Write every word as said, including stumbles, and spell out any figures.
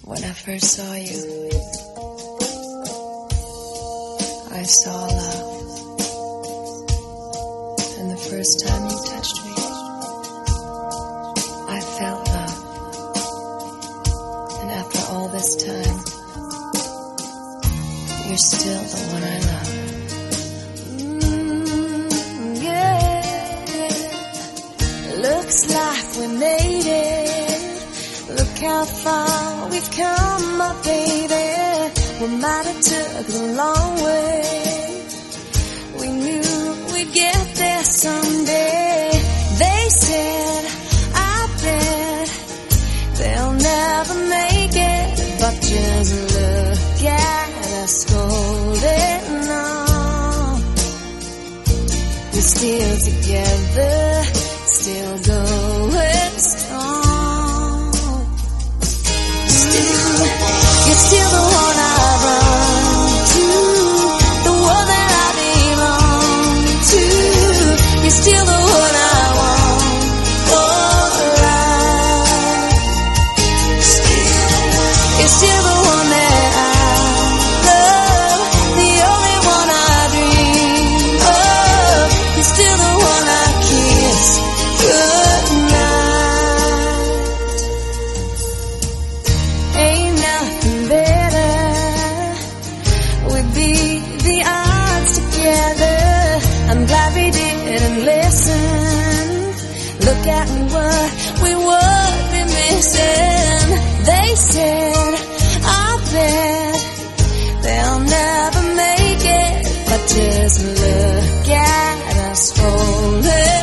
When I first saw you, I saw love. And the first time you touched me, I felt love. And after all this time, you're still the one I love. Mm, yeah. Looks like we made it. Look how far we've come, my baby. We might have took the long way. We knew we'd get there someday. They said, I bet they'll never make it. But just look at us holding on. We're still together, still going strong. You're still the one I run to, the one that I belong to. You're still the one I want for life. You're still the one that I love, the only one I dream of. You're still the one I kiss goodnight. Ain't nothing better. We'd beat the odds together. I'm glad we didn't listen. Look at what we would be missing. They said, I bet they'll never make it. But just look at us holding